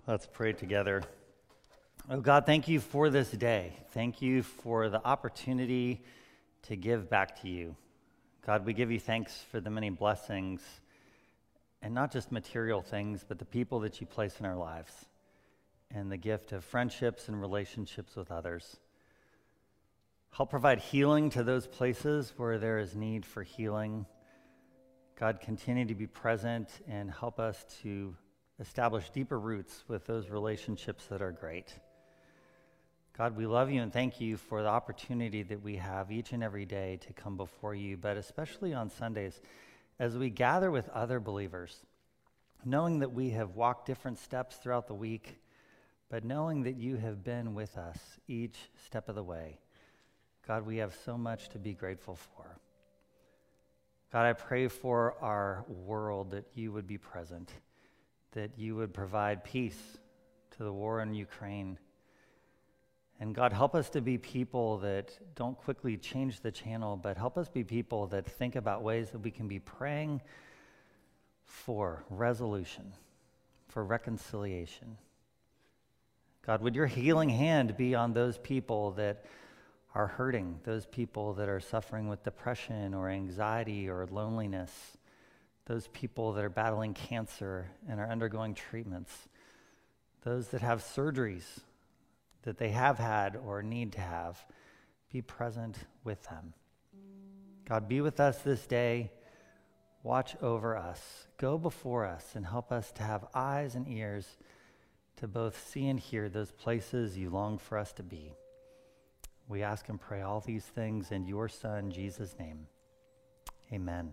Let's pray together. Oh God, thank you for this day. Thank you for the opportunity to give back to you. God, we give you thanks for the many blessings, and not just material things, but the people that you place in our lives, and the gift of friendships and relationships with others. Help provide healing to those places where there is need for healing. God, continue to be present and help us to establish deeper roots with those relationships that are great. God, we love you and thank you for the opportunity that we have each and every day to come before you, but especially on Sundays as we gather with other believers, knowing that we have walked different steps throughout the week, but knowing that you have been with us each step of the way. God, we have so much to be grateful for. God, I pray for our world that you would be present, that you would provide peace to the war in Ukraine. And God, help us to be people that don't quickly change the channel, but help us be people that think about ways that we can be praying for resolution, for reconciliation. God, would your healing hand be on those people that are hurting, those people that are suffering with depression or anxiety or loneliness, those people that are battling cancer and are undergoing treatments, those that have surgeries that they have had or need to have. Be present with them. God, be with us this day. Watch over us. Go before us and help us to have eyes and ears to both see and hear those places you long for us to be. We ask and pray all these things in your Son, Jesus' name. Amen.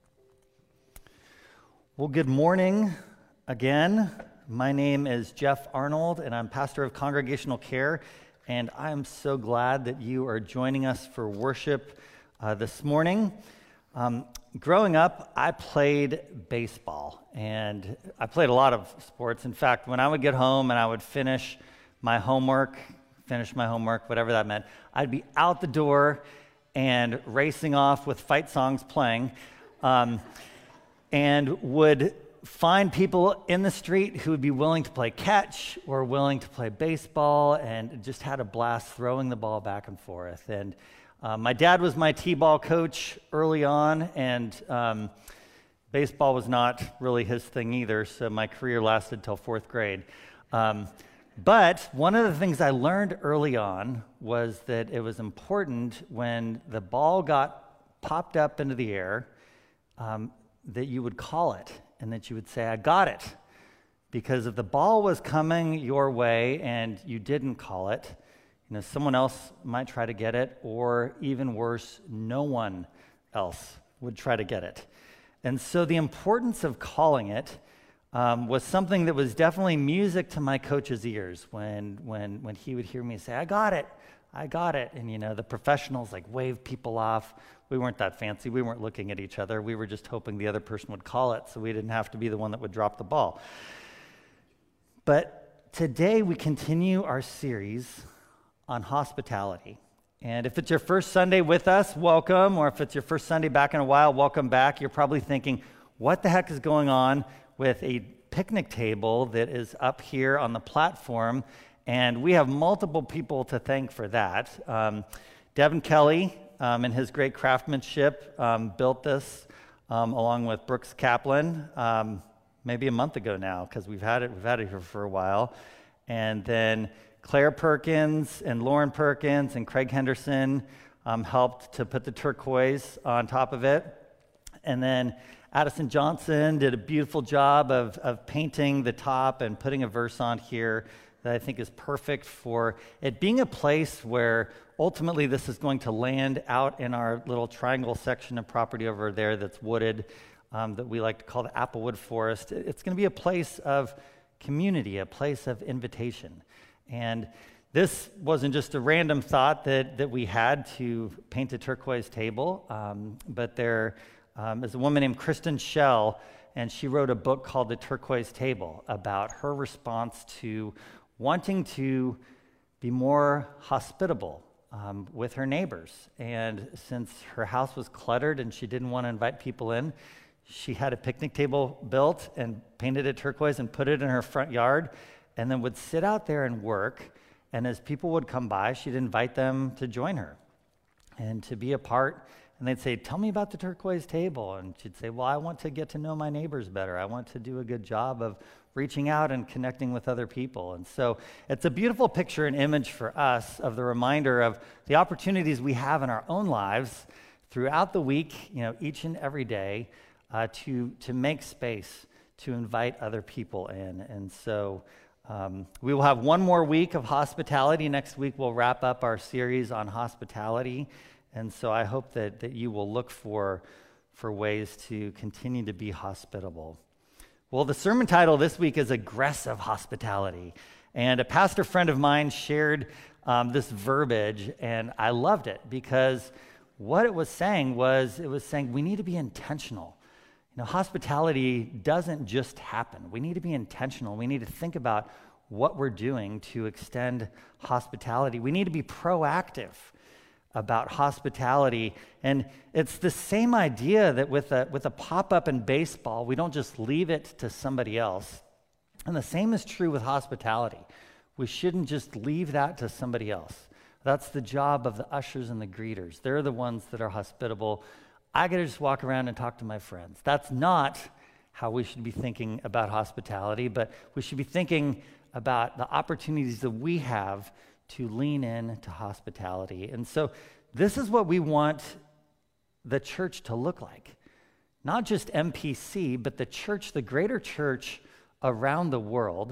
Well, good morning again. My name is Jeff Arnold, and I'm pastor of Congregational Care, and I'm so glad that you are joining us for worship this morning. Growing up, I played baseball, and I played a lot of sports. In fact, when I would get home and I would finish my homework, whatever that meant, I'd be out the door and racing off with fight songs playing. And would find people in the street who would be willing to play catch or willing to play baseball, and just had a blast throwing the ball back and forth. And my dad was my t-ball coach early on, and baseball was not really his thing either, so my career lasted till fourth grade. But one of the things I learned early on was that it was important when the ball got popped up into the air, that you would call it and that you would say, "I got it." Because if the ball was coming your way and you didn't call it, someone else might try to get it, or even worse, no one else would try to get it. And so the importance of calling it was something that was definitely music to my coach's ears when he would hear me say, "I got it. I got it." And, the professionals wave people off. We weren't that fancy. We weren't looking at each other. We were just hoping the other person would call it so we didn't have to be the one that would drop the ball. But today we continue our series on hospitality. And if it's your first Sunday with us, welcome. Or if it's your first Sunday back in a while, welcome back. You're probably thinking, what the heck is going on with a picnic table that is up here on the platform? And we have multiple people to thank for that. Devin Kelly and his great craftsmanship built this along with Brooks Kaplan maybe a month ago now, because we've had it here for a while. And then Claire Perkins and Lauren Perkins and Craig Henderson helped to put the turquoise on top of it. And then Addison Johnson did a beautiful job of painting the top and putting a verse on here that I think is perfect for it being a place where ultimately this is going to land out in our little triangle section of property over there that's wooded, that we like to call the Applewood Forest. It's going to be a place of community, a place of invitation. And this wasn't just a random thought that we had to paint a turquoise table, but there is a woman named Kristen Schell, and she wrote a book called The Turquoise Table about her response to wanting to be more hospitable with her neighbors. And since her house was cluttered and she didn't want to invite people in, she had a picnic table built and painted it turquoise and put it in her front yard. and then would sit out there and work. And as people would come by, she'd invite them to join her and to be a part. And they'd say, tell me about the turquoise table. And she'd say, well, I want to get to know my neighbors better. I want to do a good job of reaching out and connecting with other people. And so it's a beautiful picture and image for us of the reminder of the opportunities we have in our own lives throughout the week, each and every day, to make space to invite other people in. And so we will have one more week of hospitality. Next week we'll wrap up our series on hospitality. And so I hope that you will look for ways to continue to be hospitable. Well, the sermon title this week is Aggressive Hospitality. And a pastor friend of mine shared this verbiage, and I loved it because what it was saying we need to be intentional. Hospitality doesn't just happen. We need to be intentional. We need to think about what we're doing to extend hospitality. We need to be proactive about hospitality. And it's the same idea that with a pop-up in baseball, we don't just leave it to somebody else. And the same is true with hospitality. We shouldn't just leave that to somebody else. That's the job of the ushers and the greeters. They're the ones that are hospitable. I got to just walk around and talk to my friends. That's not how we should be thinking about hospitality, but we should be thinking about the opportunities that we have to lean in to hospitality. And so this is what we want the church to look like. Not just MPC, but the church, the greater church around the world.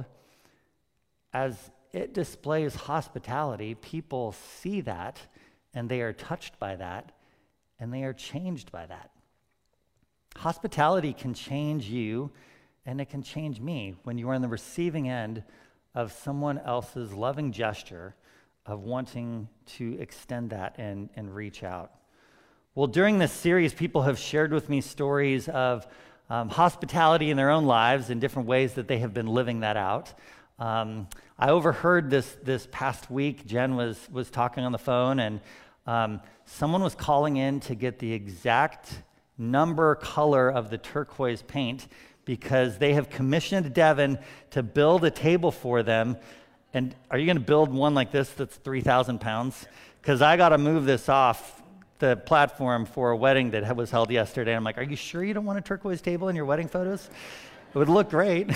As it displays hospitality, people see that, and they are touched by that, and they are changed by that. Hospitality can change you, and it can change me when you are on the receiving end of someone else's loving gesture of wanting to extend that and reach out. Well, during this series, people have shared with me stories of hospitality in their own lives in different ways that they have been living that out. I overheard this past week. Jen was talking on the phone, and someone was calling in to get the exact number, color of the turquoise paint because they have commissioned Devin to build a table for them. And are you going to build one like this that's 3,000 pounds? Because I got to move this off the platform for a wedding that was held yesterday. I'm like, are you sure you don't want a turquoise table in your wedding photos? It would look great.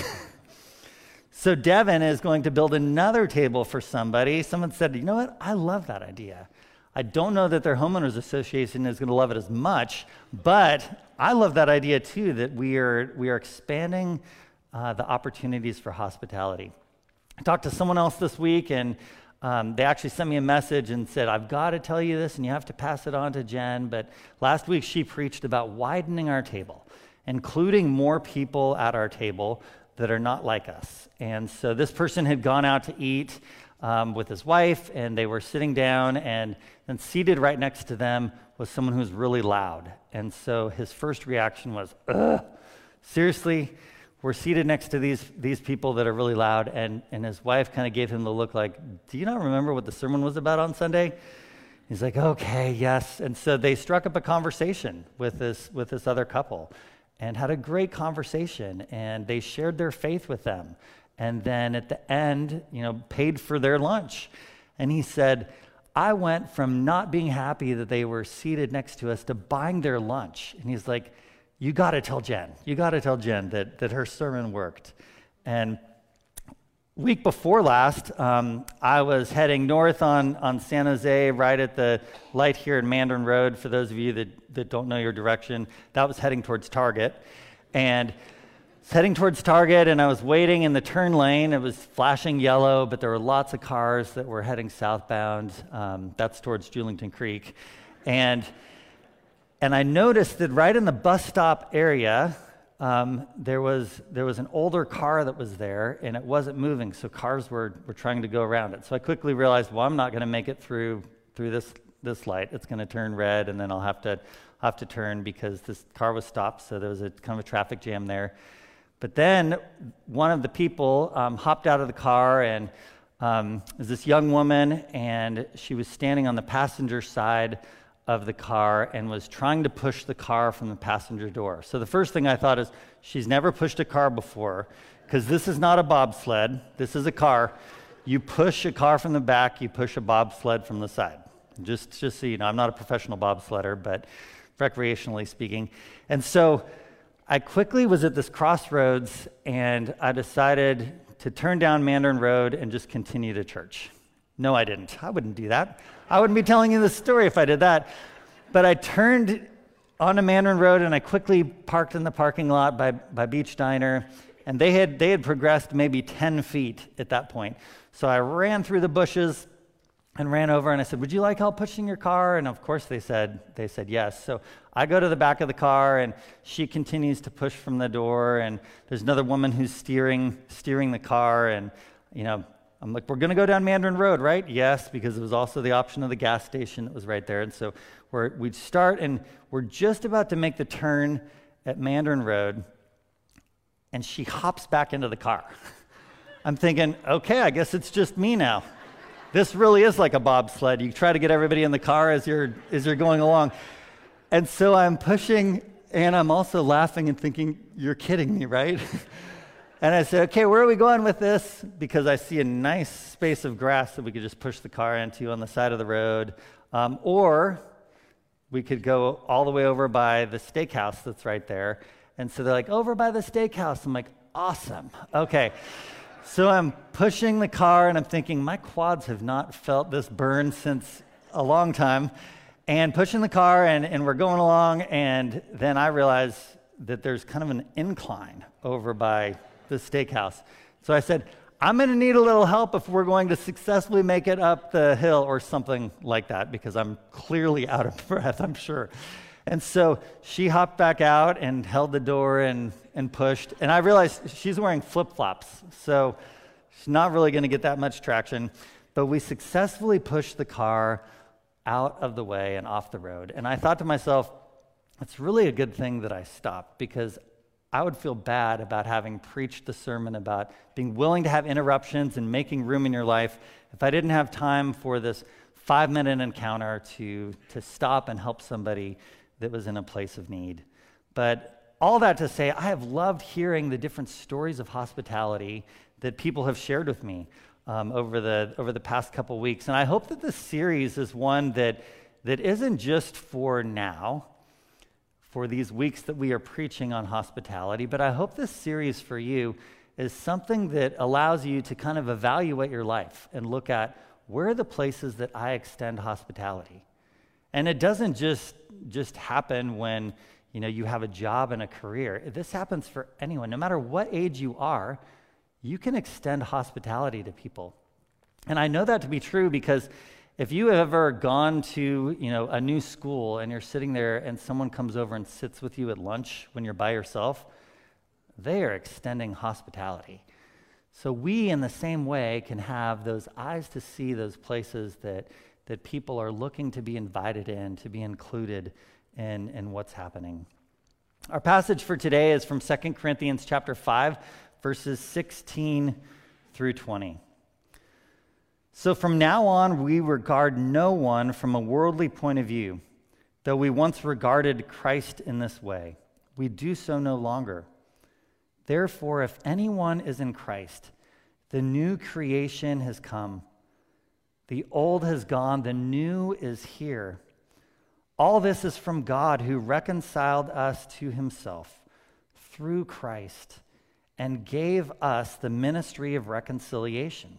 So Devin is going to build another table for somebody. Someone said, you know what? I love that idea. I don't know that their homeowners association is going to love it as much, but I love that idea too, that we are expanding the opportunities for hospitality. I talked to someone else this week, and they actually sent me a message and said, I've got to tell you this, and you have to pass it on to Jen, but last week she preached about widening our table, including more people at our table that are not like us. And so this person had gone out to eat with his wife, and they were sitting down, and then seated right next to them was someone who was really loud. And so his first reaction was, ugh, seriously? We're seated next to these people that are really loud, and his wife kind of gave him the look like, do you not remember what the sermon was about on Sunday? He's like, okay, yes. And so they struck up a conversation with this other couple and had a great conversation, and they shared their faith with them. And then at the end, paid for their lunch. And he said, I went from not being happy that they were seated next to us to buying their lunch. And he's like, you got to tell Jen. You got to tell Jen that her sermon worked. And week before last, I was heading north on San Jose, right at the light here in Mandarin Road. For those of you that don't know your direction, that was heading towards Target. And heading towards Target, and I was waiting in the turn lane. It was flashing yellow, but there were lots of cars that were heading southbound. That's towards Julington Creek. And I noticed that right in the bus stop area, there was an older car that was there, and it wasn't moving, so cars were trying to go around it. So I quickly realized, well, I'm not going to make it through this light. It's going to turn red, and then I'll have to turn because this car was stopped, so there was a kind of a traffic jam there. But then one of the people hopped out of the car, and it was this young woman, and she was standing on the passenger side of the car and was trying to push the car from the passenger door. So the first thing I thought is, she's never pushed a car before, because this is not a bobsled. This is a car. You push a car from the back, you push a bobsled from the side. Just so you know, I'm not a professional bobsledder, but recreationally speaking. And so I quickly was at this crossroads, and I decided to turn down Mandarin Road and just continue to church. No, I didn't. I wouldn't do that. I wouldn't be telling you this story if I did that. But I turned onto Mandarin Road, and I quickly parked in the parking lot by Beach Diner, and they had progressed maybe 10 feet at that point. So I ran through the bushes and ran over, and I said, "Would you like help pushing your car?" And of course they said yes. So I go to the back of the car, and she continues to push from the door, and there's another woman who's steering the car, and I'm like, "We're going to go down Mandarin Road, right?" Yes, because it was also the option of the gas station that was right there. And so we'd start, and we're just about to make the turn at Mandarin Road, and she hops back into the car. I'm thinking, okay, I guess it's just me now. This really is like a bobsled. You try to get everybody in the car as you're going along. And so I'm pushing, and I'm also laughing and thinking, you're kidding me, right? And I said, okay, where are we going with this? Because I see a nice space of grass that we could just push the car into on the side of the road. Or we could go all the way over by the steakhouse that's right there. And so they're like, over by the steakhouse. I'm like, awesome. Okay. So I'm pushing the car, and I'm thinking, my quads have not felt this burn since a long time. And pushing the car, and we're going along, and then I realize that there's kind of an incline over by the steakhouse. So I said, I'm going to need a little help if we're going to successfully make it up the hill or something like that, because I'm clearly out of breath, I'm sure. And so she hopped back out and held the door and pushed. And I realized she's wearing flip-flops, so she's not really going to get that much traction. But we successfully pushed the car out of the way and off the road. And I thought to myself, it's really a good thing that I stopped, because I would feel bad about having preached the sermon about being willing to have interruptions and making room in your life if I didn't have time for this 5-minute encounter to stop and help somebody that was in a place of need. But all that to say, I have loved hearing the different stories of hospitality that people have shared with me over the past couple weeks. And I hope that this series is one that isn't just for now, for these weeks that we are preaching on hospitality, but I hope this series for you is something that allows you to kind of evaluate your life and look at, where are the places that I extend hospitality? And it doesn't just happen when you have a job and a career. This happens for anyone. No matter what age you are, you can extend hospitality to people. And I know that to be true because if you have ever gone to a new school and you're sitting there and someone comes over and sits with you at lunch when you're by yourself, they are extending hospitality. So we, in the same way, can have those eyes to see those places that people are looking to be invited in, to be included in what's happening. Our passage for today is from 2 Corinthians chapter 5, verses 16 through 20. So from now on, we regard no one from a worldly point of view. Though we once regarded Christ in this way, we do so no longer. Therefore, if anyone is in Christ, the new creation has come. The old has gone, the new is here. All this is from God, who reconciled us to himself through Christ and gave us the ministry of reconciliation.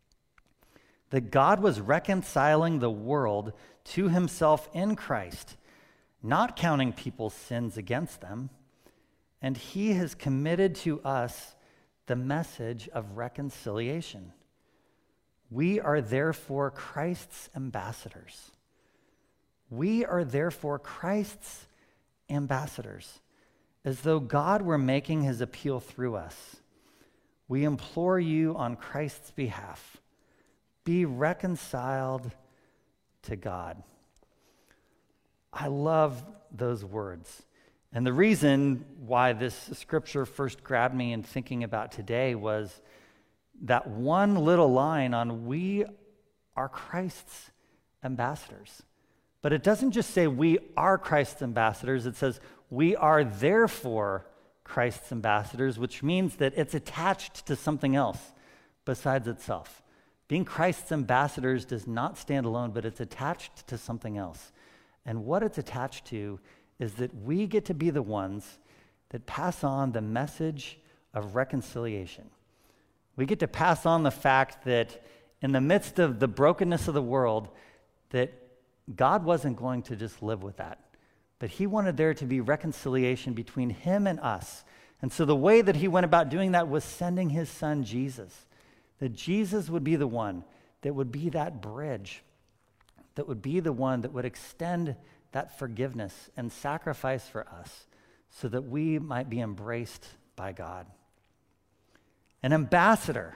That God was reconciling the world to himself in Christ, not counting people's sins against them, and he has committed to us the message of reconciliation. We are therefore Christ's ambassadors. We are therefore Christ's ambassadors, as though God were making his appeal through us. We implore you on Christ's behalf, be reconciled to God. I love those words. And the reason why this scripture first grabbed me in thinking about today was that one little line on we are Christ's ambassadors. But it doesn't just say we are Christ's ambassadors. It says we are therefore Christ's ambassadors, which means that it's attached to something else besides itself. Being Christ's ambassadors does not stand alone, but it's attached to something else. And what it's attached to is that we get to be the ones that pass on the message of reconciliation. We get to pass on the fact that in the midst of the brokenness of the world, that God wasn't going to just live with that, but he wanted there to be reconciliation between him and us. And so the way that he went about doing that was sending his son Jesus, that Jesus would be the one that would be that bridge, that would be the one that would extend that forgiveness and sacrifice for us so that we might be embraced by God. An ambassador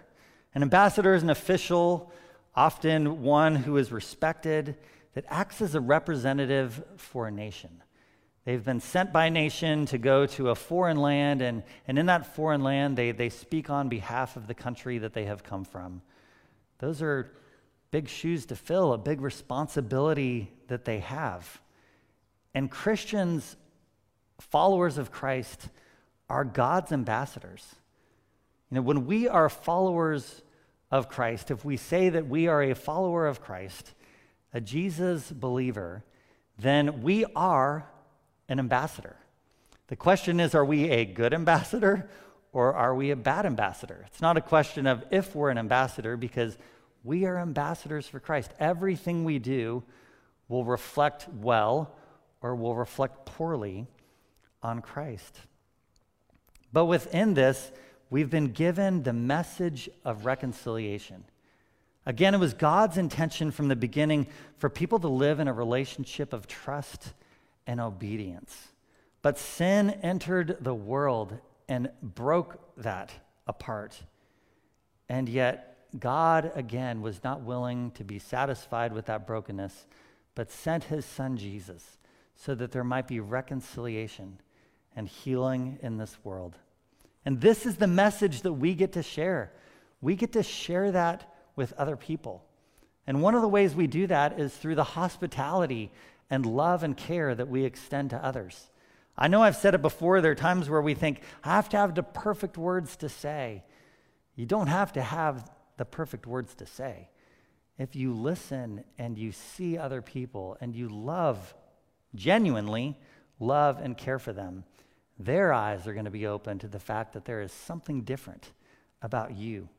is an official, often one who is respected, that acts as a representative for a nation. They've been sent by a nation to go to a foreign land, and in that foreign land, they speak on behalf of the country that they have come from. Those are big shoes to fill, a big responsibility that they have. And Christians, followers of Christ, are God's ambassadors. You know, when we are followers of Christ, if we say that we are a follower of Christ, a Jesus believer, then we are an ambassador. The question is, are we a good ambassador or are we a bad ambassador? It's not a question of if we're an ambassador, because we are ambassadors for Christ. Everything we do will reflect well or will reflect poorly on Christ. But within this, we've been given the message of reconciliation. Again, it was God's intention from the beginning for people to live in a relationship of trust and obedience. But sin entered the world and broke that apart. And yet, God, again, was not willing to be satisfied with that brokenness, but sent his son Jesus so that there might be reconciliation and healing in this world. And this is the message that we get to share. We get to share that with other people. And one of the ways we do that is through the hospitality and love and care that we extend to others. I know I've said it before, there are times where we think, I have to have the perfect words to say. You don't have to have the perfect words to say. If you listen and you see other people and you genuinely love and care for them, their eyes are going to be open to the fact that there is something different about you.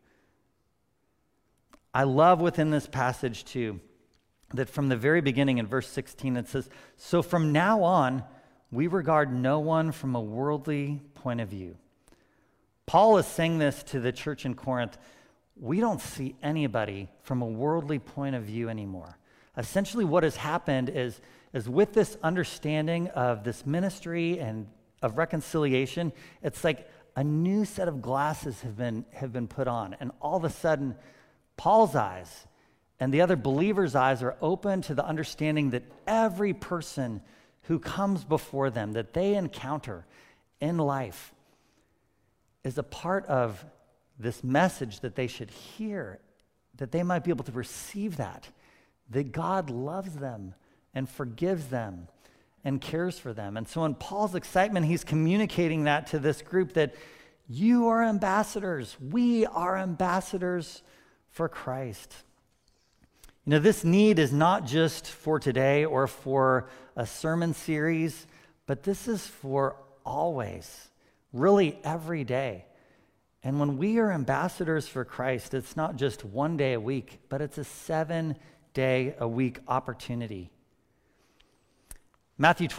I love within this passage too, that from the very beginning in verse 16, it says, so from now on, we regard no one from a worldly point of view. Paul is saying this to the church in Corinth. We don't see anybody from a worldly point of view anymore. Essentially what has happened is with this understanding of this ministry and of reconciliation, it's like a new set of glasses have been put on. And all of a sudden, Paul's eyes and the other believers' eyes are open to the understanding that every person who comes before them, that they encounter in life, is a part of this message that they should hear, that they might be able to receive that God loves them and forgives them and cares for them. And so in Paul's excitement, he's communicating that to this group that you are ambassadors. We are ambassadors for Christ. You know, this need is not just for today or for a sermon series, but this is for always, really every day. And when we are ambassadors for Christ, it's not just one day a week, but it's a 7-day-a-week opportunity. Matthew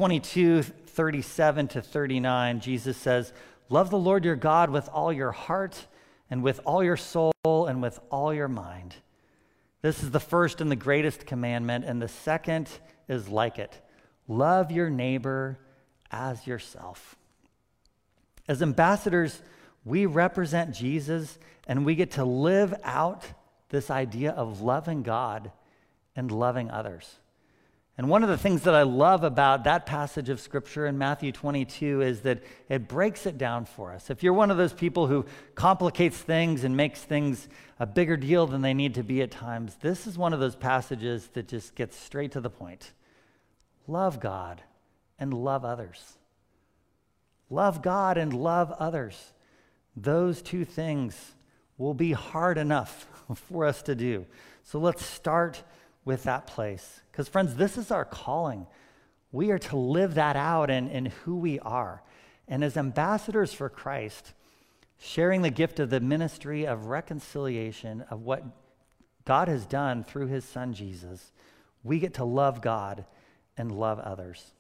22:37-39, Jesus says, love the Lord your God with all your heart and with all your soul and with all your mind. This is the first and the greatest commandment, and the second is like it. Love your neighbor as yourself. As ambassadors, we represent Jesus, and we get to live out this idea of loving God and loving others. And one of the things that I love about that passage of Scripture in Matthew 22 is that it breaks it down for us. If you're one of those people who complicates things and makes things a bigger deal than they need to be at times, this is one of those passages that just gets straight to the point. Love God and love others. Love God and love others. Those two things will be hard enough for us to do. So let's start with that place. Because friends, this is our calling. We are to live that out in who we are. And as ambassadors for Christ, sharing the gift of the ministry of reconciliation of what God has done through his son Jesus, we get to love God and love others.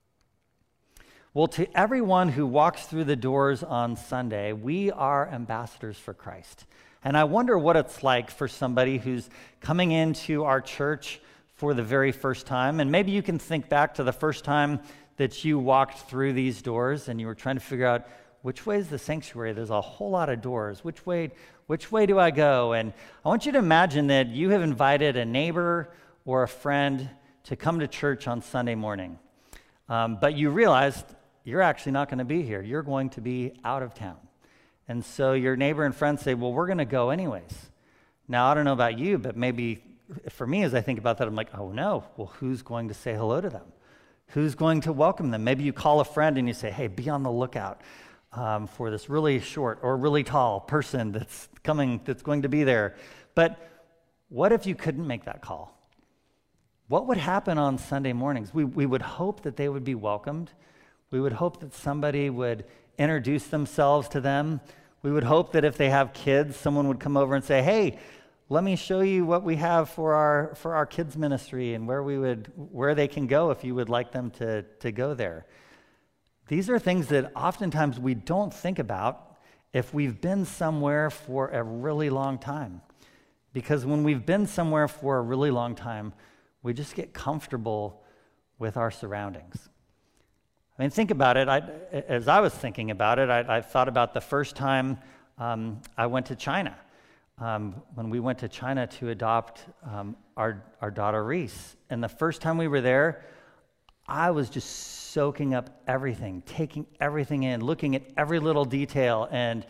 Well, to everyone who walks through the doors on Sunday, we are ambassadors for Christ. And I wonder what it's like for somebody who's coming into our church for the very first time. And maybe you can think back to the first time that you walked through these doors and you were trying to figure out, which way is the sanctuary? There's a whole lot of doors. Which way do I go? And I want you to imagine that you have invited a neighbor or a friend to come to church on Sunday morning. But you realized you're actually not going to be here. You're going to be out of town. And so your neighbor and friend say, well, we're going to go anyways. Now, I don't know about you, but maybe for me, as I think about that, I'm like, oh no, well, who's going to say hello to them? Who's going to welcome them? Maybe you call a friend and you say, hey, be on the lookout for this really short or really tall person that's going to be there. But what if you couldn't make that call? What would happen on Sunday mornings? We would hope that they would be welcomed. We would hope that somebody would introduce themselves to them. We would hope that if they have kids, someone would come over and say, hey, let me show you what we have for our kids ministry and where they can go if you would like them to go there. These are things that oftentimes we don't think about if we've been somewhere for a really long time. Because when we've been somewhere for a really long time, we just get comfortable with our surroundings. I mean, think about it. As I was thinking about it, I thought about the first time I went to China. When we went to China to adopt our daughter Reese. And the first time we were there, I was just soaking up everything, taking everything in, looking at every little detail, and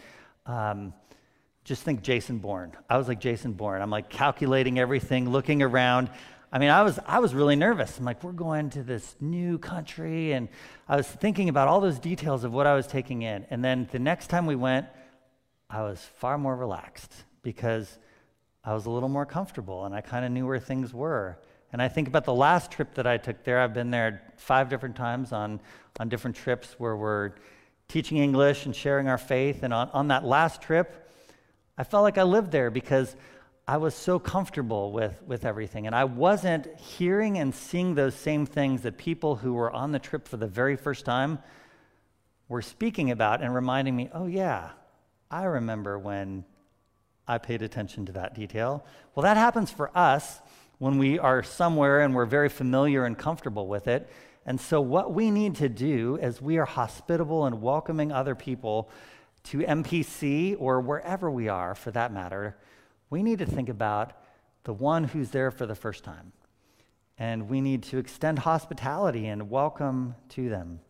just think Jason Bourne. I was like Jason Bourne. I'm like calculating everything, looking around. I mean, I was really nervous. I'm like, we're going to this new country, and I was thinking about all those details of what I was taking in. And then the next time we went, I was far more relaxed because I was a little more comfortable, and I kind of knew where things were. And I think about the last trip that I took there. I've been there 5 different times on different trips where we're teaching English and sharing our faith. And on that last trip, I felt like I lived there because I was so comfortable with everything. And I wasn't hearing and seeing those same things that people who were on the trip for the very first time were speaking about and reminding me, oh yeah, I remember when I paid attention to that detail. Well, that happens for us when we are somewhere and we're very familiar and comfortable with it. And so what we need to do as we are hospitable and welcoming other people to MPC or wherever we are for that matter, we need to think about the one who's there for the first time. And we need to extend hospitality and welcome to them.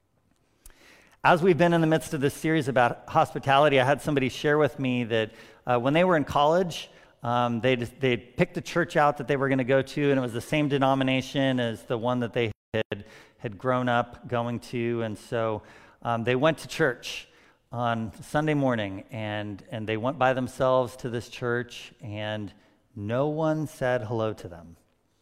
As we've been in the midst of this series about hospitality, I had somebody share with me that when they were in college, they picked a church out that they were going to go to, and it was the same denomination as the one that they had grown up going to. And so they went to church on Sunday morning, and they went by themselves to this church, and no one said hello to them.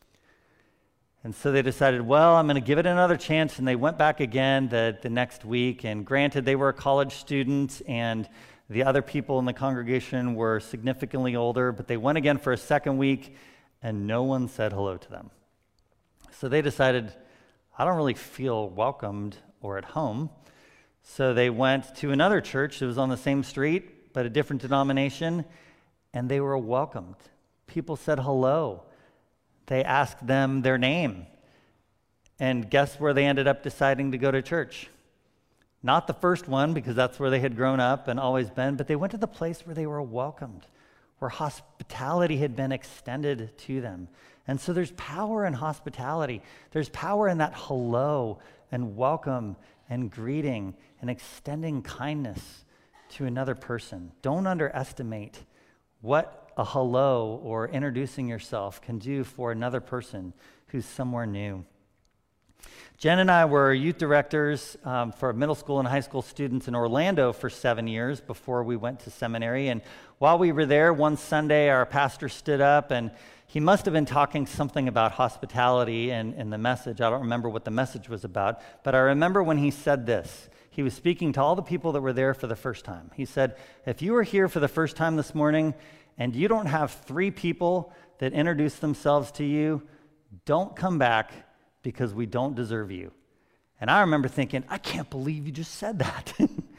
And so they decided, well, I'm going to give it another chance, and they went back again the next week. And granted, they were a college student, and the other people in the congregation were significantly older, but they went again for a second week, and no one said hello to them. So they decided, I don't really feel welcomed or at home. So they went to another church that was on the same street, but a different denomination, and they were welcomed. People said hello. They asked them their name. And guess where they ended up deciding to go to church? Not the first one, because that's where they had grown up and always been, but they went to the place where they were welcomed, where hospitality had been extended to them. And so there's power in hospitality. There's power in that hello and welcome and greeting and extending kindness to another person. Don't underestimate what a hello or introducing yourself can do for another person who's somewhere new. Jen and I were youth directors for middle school and high school students in Orlando for 7 years before we went to seminary. And while we were there, one Sunday, our pastor stood up and he must have been talking something about hospitality in the message. I don't remember what the message was about, but I remember when he said this. He was speaking to all the people that were there for the first time. He said, if you were here for the first time this morning and you don't have 3 people that introduce themselves to you, don't come back, because we don't deserve you. And I remember thinking, I can't believe you just said that.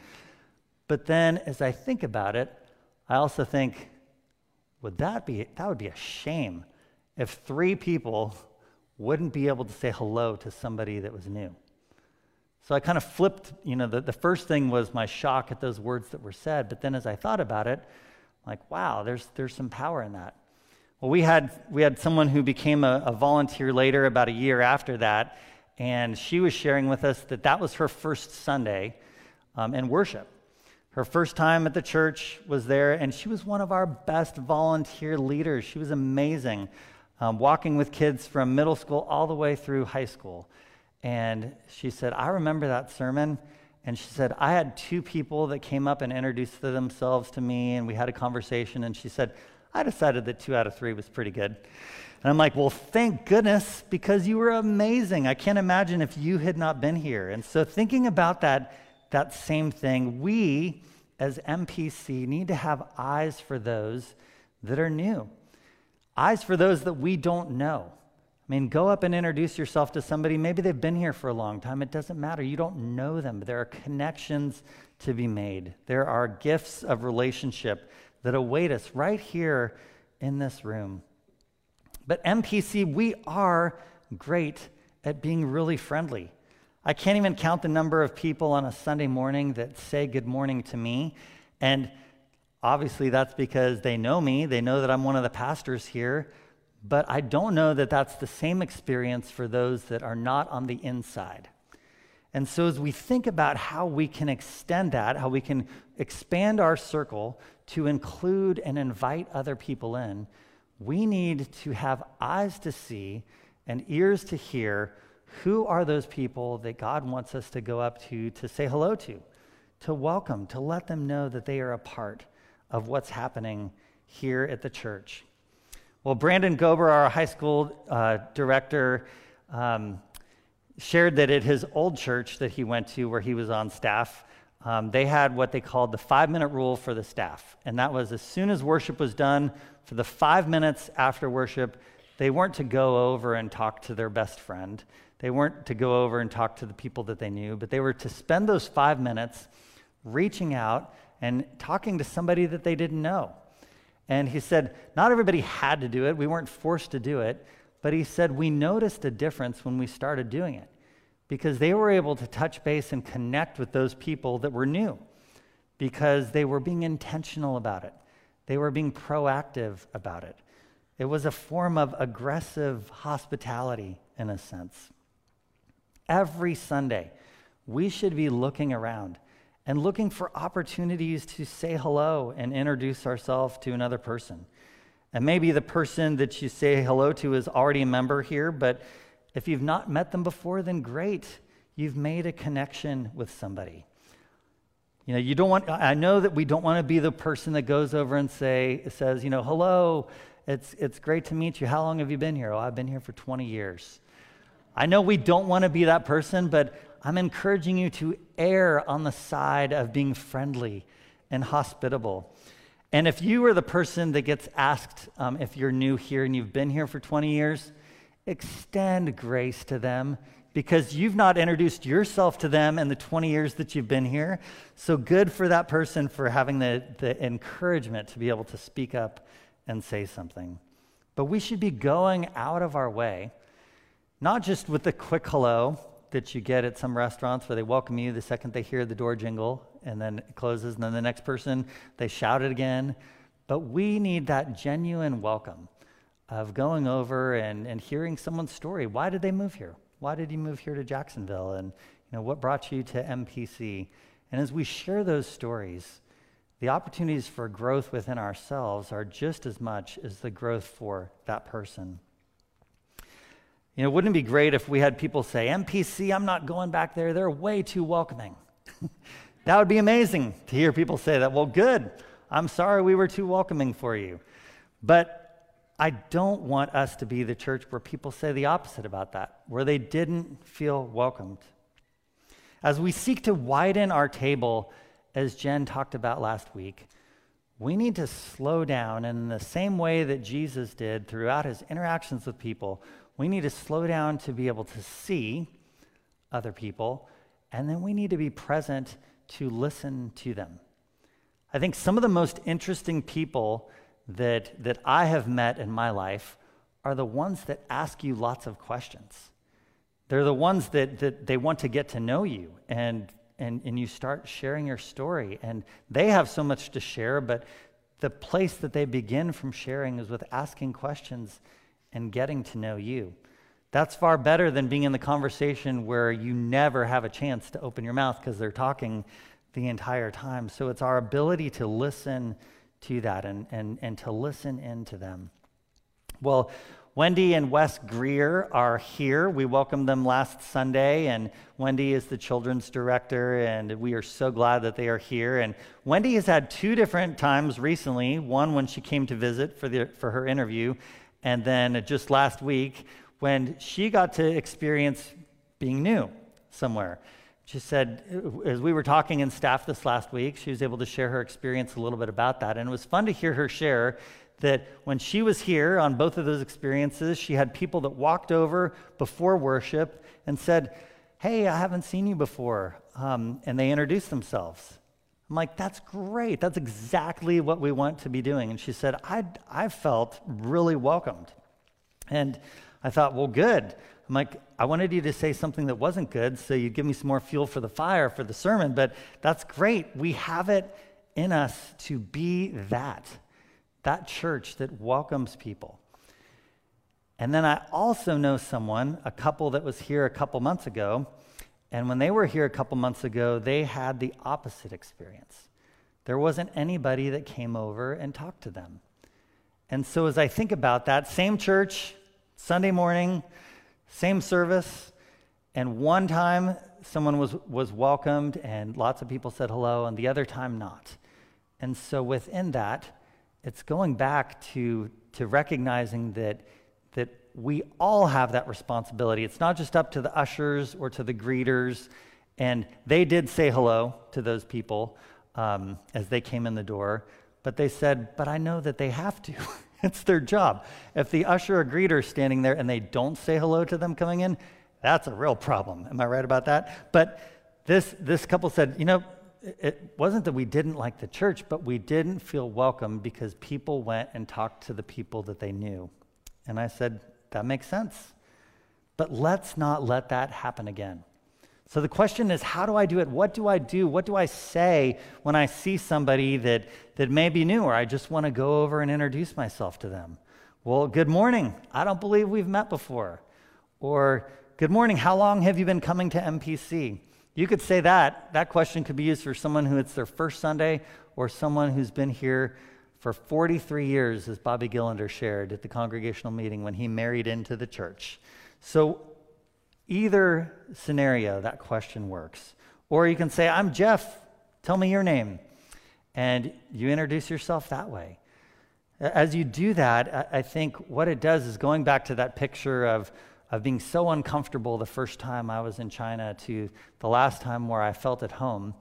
But then as I think about it, I also think, that would be a shame if 3 people wouldn't be able to say hello to somebody that was new. So I kind of flipped, the first thing was my shock at those words that were said, but then as I thought about it, I'm like, wow, there's some power in that. Well, we had someone who became a volunteer later, about a year after that, and she was sharing with us that was her first Sunday in worship. Her first time at the church was there, and she was one of our best volunteer leaders. She was amazing, walking with kids from middle school all the way through high school. And she said, I remember that sermon, and she said, I had 2 people that came up and introduced themselves to me, and we had a conversation, and she said, I decided that 2 out of 3 was pretty good. And I'm like, well, thank goodness, because you were amazing. I can't imagine if you had not been here. And so thinking about that same thing, we as MPC need to have eyes for those that are new, eyes for those that we don't know. I mean, go up and introduce yourself to somebody. Maybe they've been here for a long time. It doesn't matter. You don't know them. But there are connections to be made. There are gifts of relationship that await us right here in this room. But MPC, we are great at being really friendly. I can't even count the number of people on a Sunday morning that say good morning to me. And obviously that's because they know me. They know that I'm one of the pastors here. But I don't know that that's the same experience for those that are not on the inside. And so as we think about how we can extend that, how we can expand our circle to include and invite other people in, we need to have eyes to see and ears to hear who are those people that God wants us to go up to say hello to welcome, to let them know that they are a part of what's happening here at the church. Well, Brandon Gober, our high school director, shared that at his old church that he went to where he was on staff, they had what they called the 5-minute rule for the staff. And that was as soon as worship was done, for the 5 minutes after worship, they weren't to go over and talk to their best friend. They weren't to go over and talk to the people that they knew, but they were to spend those 5 minutes reaching out and talking to somebody that they didn't know. And he said, not everybody had to do it. We weren't forced to do it. But he said, we noticed a difference when we started doing it because they were able to touch base and connect with those people that were new because they were being intentional about it. They were being proactive about it. It was a form of aggressive hospitality in a sense. Every Sunday, we should be looking around and looking for opportunities to say hello and introduce ourselves to another person. And maybe the person that you say hello to is already a member here, but if you've not met them before, then great. You've made a connection with somebody. I know that we don't want to be the person that goes over and says, hello, it's great to meet you. How long have you been here? Oh, I've been here for 20 years. I know we don't want to be that person, but I'm encouraging you to err on the side of being friendly and hospitable. And if you are the person that gets asked if you're new here and you've been here for 20 years, extend grace to them because you've not introduced yourself to them in the 20 years that you've been here. So good for that person for having the encouragement to be able to speak up and say something. But we should be going out of our way, not just with the quick hello that you get at some restaurants where they welcome you the second they hear the door jingle and then it closes and then the next person, they shout it again. But we need that genuine welcome of going over and hearing someone's story. Why did they move here? Why did you move here to Jacksonville? And what brought you to MPC? And as we share those stories, the opportunities for growth within ourselves are just as much as the growth for that person. Wouldn't it be great if we had people say, MPC, I'm not going back there. They're way too welcoming. That would be amazing to hear people say that. Well, good. I'm sorry we were too welcoming for you. But I don't want us to be the church where people say the opposite about that, where they didn't feel welcomed. As we seek to widen our table, as Jen talked about last week, we need to slow down, and in the same way that Jesus did throughout his interactions with people, we need to slow down to be able to see other people, and then we need to be present to listen to them. I think some of the most interesting people that I have met in my life are the ones that ask you lots of questions. They're the ones that they want to get to know you, and you start sharing your story, and they have so much to share, but the place that they begin from sharing is with asking questions and getting to know you. That's far better than being in the conversation where you never have a chance to open your mouth because they're talking the entire time. So it's our ability to listen to that and to listen into them. Well, Wendy and Wes Greer are here. We welcomed them last Sunday, and Wendy is the children's director, and we are so glad that they are here. And Wendy has had two different times recently, one when she came to visit for her interview, and then just last week when she got to experience being new somewhere. She said, as we were talking in staff this last week, she was able to share her experience a little bit about that. And it was fun to hear her share that when she was here on both of those experiences, she had people that walked over before worship and said, hey, I haven't seen you before. And they introduced themselves. I'm like, that's great. That's exactly what we want to be doing. And she said, I felt really welcomed. And I thought, well, good. I'm like, I wanted you to say something that wasn't good so you'd give me some more fuel for the fire for the sermon, but that's great. We have it in us to be that church that welcomes people. And then I also know a couple that was here a couple months ago, and when they were here a couple months ago, they had the opposite experience. There wasn't anybody that came over and talked to them. And so as I think about that, same church, Sunday morning, same service, and one time someone was welcomed and lots of people said hello, and the other time not. And so within that, it's going back to recognizing that we all have that responsibility. It's not just up to the ushers or to the greeters, and they did say hello to those people as they came in the door, but they said, but I know that they have to. It's their job. If the usher or greeter is standing there and they don't say hello to them coming in, that's a real problem. Am I right about that? But this couple said, it wasn't that we didn't like the church, but we didn't feel welcome because people went and talked to the people that they knew. And I said, that makes sense. But let's not let that happen again. So the question is, how do I do it? What do I do? What do I say when I see somebody that may be new, or I just want to go over and introduce myself to them? Well, good morning. I don't believe we've met before. Or, good morning. How long have you been coming to MPC? You could say that. That question could be used for someone who it's their first Sunday or someone who's been here for 43 years, as Bobby Gillander shared at the congregational meeting when he married into the church. So either scenario, that question works. Or you can say, I'm Jeff, tell me your name. And you introduce yourself that way. As you do that, I think what it does is going back to that picture of being so uncomfortable the first time I was in China to the last time where I felt at home.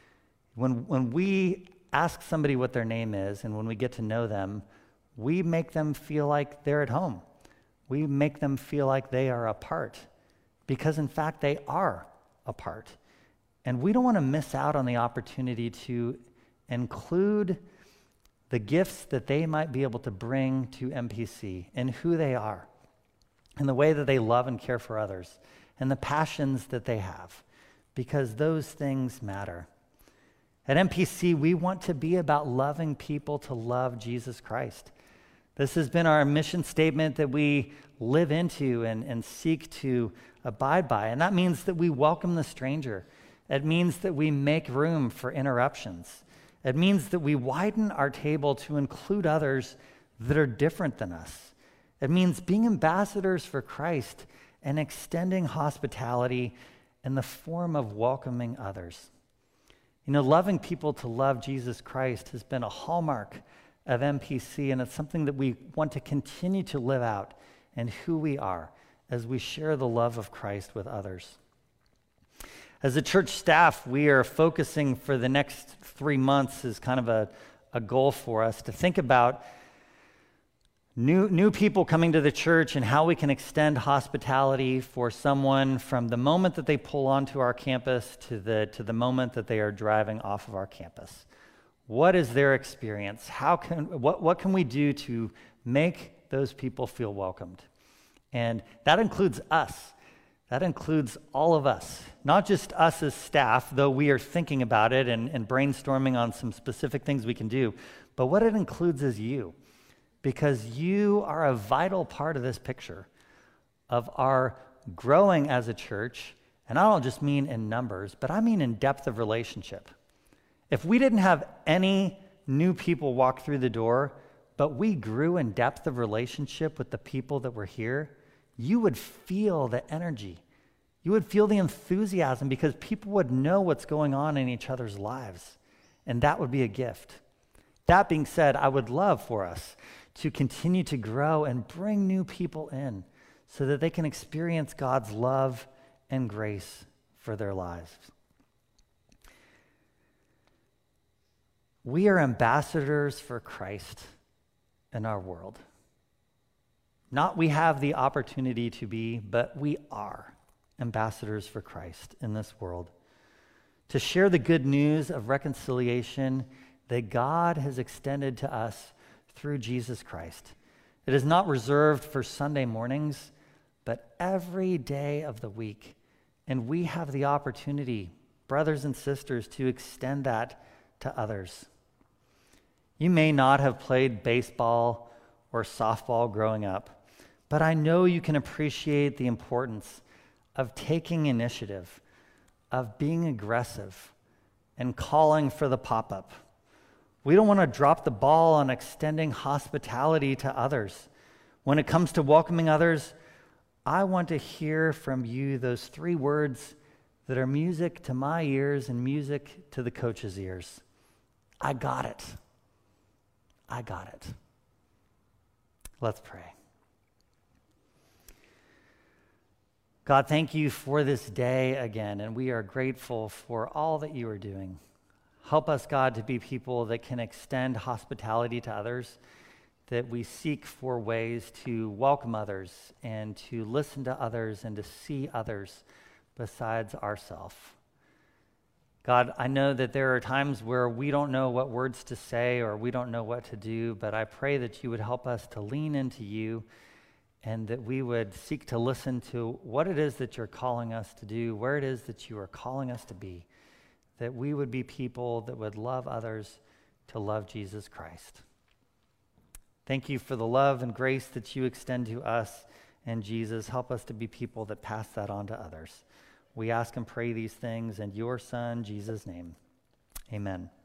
When we ask somebody what their name is and when we get to know them, we make them feel like they're at home. We make them feel like they are a part. Because in fact, they are a part. And we don't want to miss out on the opportunity to include the gifts that they might be able to bring to MPC and who they are, and the way that they love and care for others, and the passions that they have, because those things matter. At MPC, we want to be about loving people to love Jesus Christ. This has been our mission statement that we live into and seek to abide by. And that means that we welcome the stranger. It means that we make room for interruptions. It means that we widen our table to include others that are different than us. It means being ambassadors for Christ and extending hospitality in the form of welcoming others. You know, loving people to love Jesus Christ has been a hallmark of MPC, and it's something that we want to continue to live out in who we are as we share the love of Christ with others. As a church staff, we are focusing for the next 3 months as kind of a goal for us to think about new people coming to the church and how we can extend hospitality for someone from the moment that they pull onto our campus to the moment that they are driving off of our campus. What is their experience? What can we do to make those people feel welcomed? And that includes us. That includes all of us, not just us as staff, though we are thinking about it and brainstorming on some specific things we can do, but what it includes is you, because you are a vital part of this picture of our growing as a church, and I don't just mean in numbers, but I mean in depth of relationship. If we didn't have any new people walk through the door, but we grew in depth of relationship with the people that were here, you would feel the energy. You would feel the enthusiasm because people would know what's going on in each other's lives, and that would be a gift. That being said, I would love for us to continue to grow and bring new people in so that they can experience God's love and grace for their lives. We are ambassadors for Christ in our world. Not we have the opportunity to be, but we are ambassadors for Christ in this world. To share the good news of reconciliation that God has extended to us through Jesus Christ. It is not reserved for Sunday mornings, but every day of the week. And we have the opportunity, brothers and sisters, to extend that to others. You may not have played baseball or softball growing up, but I know you can appreciate the importance of taking initiative, of being aggressive, and calling for the pop-up. We don't want to drop the ball on extending hospitality to others. When it comes to welcoming others, I want to hear from you those 3 words that are music to my ears and music to the coach's ears. I got it. I got it. Let's pray. God, thank you for this day again, and we are grateful for all that you are doing. Help us, God, to be people that can extend hospitality to others, that we seek for ways to welcome others and to listen to others and to see others besides ourselves. God, I know that there are times where we don't know what words to say or we don't know what to do, but I pray that you would help us to lean into you and that we would seek to listen to what it is that you're calling us to do, where it is that you are calling us to be, that we would be people that would love others to love Jesus Christ. Thank you for the love and grace that you extend to us, and Jesus, help us to be people that pass that on to others. We ask and pray these things in your Son, Jesus' name. Amen.